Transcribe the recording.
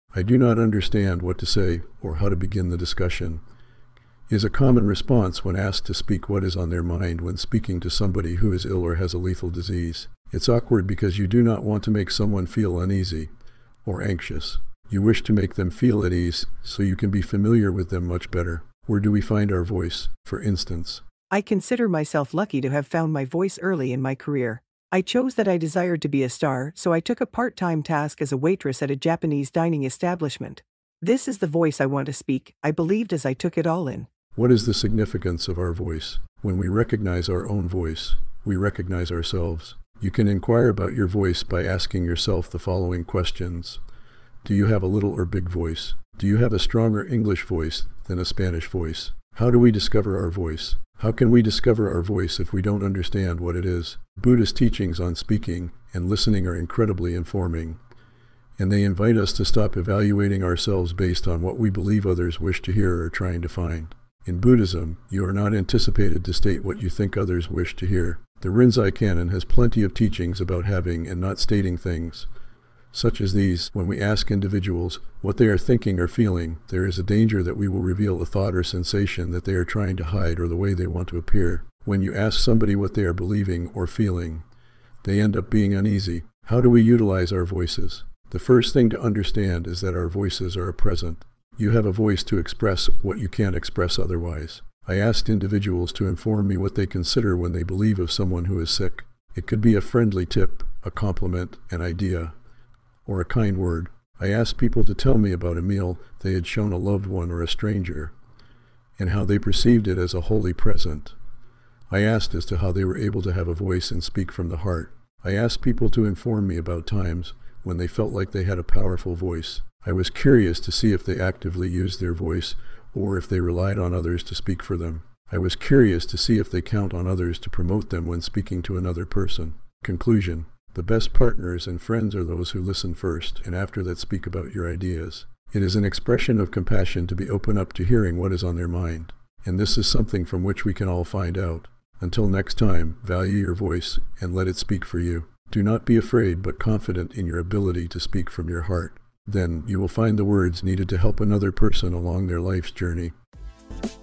"I do not understand what to say or how to begin the discussion," is a common response when asked to speak what is on their mind when speaking to somebody who is ill or has a lethal disease. It's awkward because you do not want to make someone feel uneasy or anxious. You wish to make them feel at ease so you can be familiar with them much better. Where do we find our voice, for instance? I consider myself lucky to have found my voice early in my career. I chose that I desired to be a star, so I took a part-time task as a waitress at a Japanese dining establishment. This is the voice I want to speak, I believed as I took it all in. What is the significance of our voice? When we recognize our own voice, we recognize ourselves. You can inquire about your voice by asking yourself the following questions. Do you have a little or big voice? Do you have a stronger English voice than a Spanish voice? How do we discover our voice? How can we discover our voice if we don't understand what it is? Buddhist teachings on speaking and listening are incredibly informing, and they invite us to stop evaluating ourselves based on what we believe others wish to hear or are trying to find. In Buddhism, you are not anticipated to state what you think others wish to hear. The Rinzai Canon has plenty of teachings about having and not stating things, such as these. When we ask individuals what they are thinking or feeling, there is a danger that we will reveal a thought or sensation that they are trying to hide or the way they want to appear. When you ask somebody what they are believing or feeling, they end up being uneasy. How do we utilize our voices? The first thing to understand is that our voices are a present. You have a voice to express what you can't express otherwise. I asked individuals to inform me what they consider when they believe of someone who is sick. It could be a friendly tip, a compliment, an idea, or a kind word. I asked people to tell me about a meal they had shown a loved one or a stranger, and how they perceived it as a holy present. I asked as to how they were able to have a voice and speak from the heart. I asked people to inform me about times when they felt like they had a powerful voice. I was curious to see if they actively used their voice or if they relied on others to speak for them. I was curious to see if they count on others to promote them when speaking to another person. Conclusion: the best partners and friends are those who listen first and after that speak about your ideas. It is an expression of compassion to be open up to hearing what is on their mind, and this is something from which we can all find out. Until next time, value your voice and let it speak for you. Do not be afraid but confident in your ability to speak from your heart. Then you will find the words needed to help another person along their life's journey.